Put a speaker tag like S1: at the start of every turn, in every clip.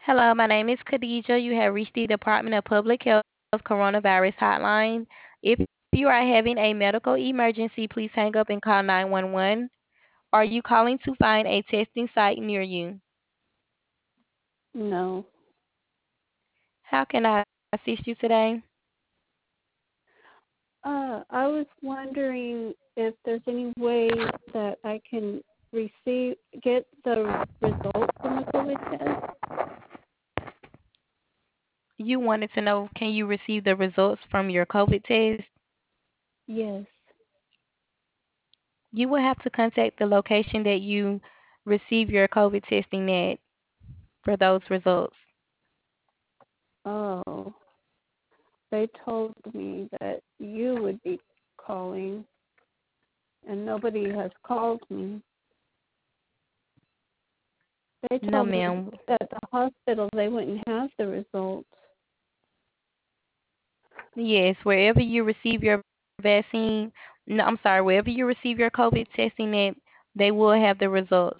S1: Hello, my name is Khadija. You have reached the Department of Public Health Coronavirus Hotline. If you are having a medical emergency, please hang up and call 911. Are you calling to find a testing site near you?
S2: No.
S1: How can I assist you today?
S2: I was wondering if there's any way that I can get the results from the COVID test.
S1: You wanted to know, can you receive the results from your COVID test?
S2: Yes.
S1: You will have to contact the location that you receive your COVID testing at for those results.
S2: Oh, they told me that you would be calling, and nobody has called me. They
S1: No,
S2: told me
S1: ma'am.
S2: at the hospital they wouldn't have the results.
S1: Yes, wherever you receive your vaccine, no, I'm sorry, wherever you receive your COVID testing at, they will have the results.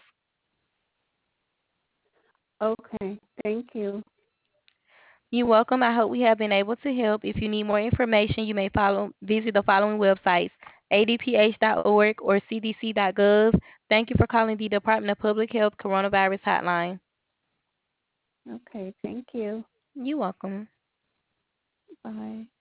S2: Okay, thank you.
S1: You're welcome. I hope we have been able to help. If you need more information, you may visit the following websites: adph.org or cdc.gov. Thank you for calling the Department of Public Health Coronavirus Hotline.
S2: Okay, thank you.
S1: You're welcome.
S2: Bye.